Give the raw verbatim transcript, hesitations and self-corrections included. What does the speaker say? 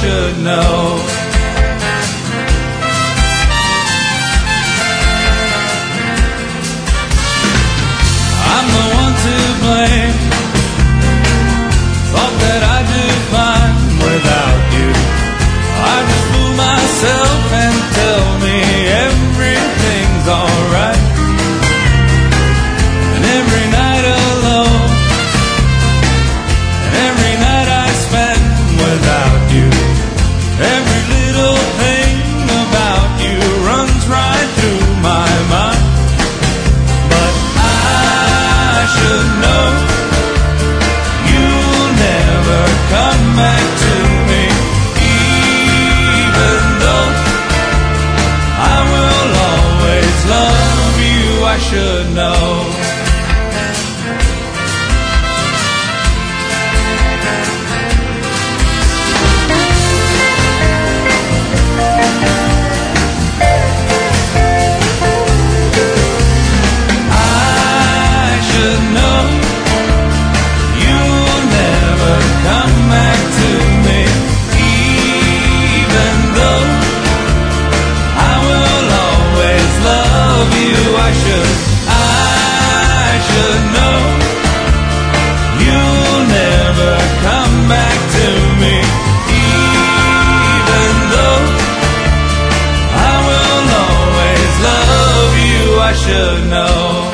should know. I'm the one to blame. Thought that I'd do fine without you. I just fool myself and tell me everything's alright. And every night alone, and every night I spend without you, every little thing about you runs right through my mind. But I should know you'll never come back to me, even though I will always love you. I should know. I should know.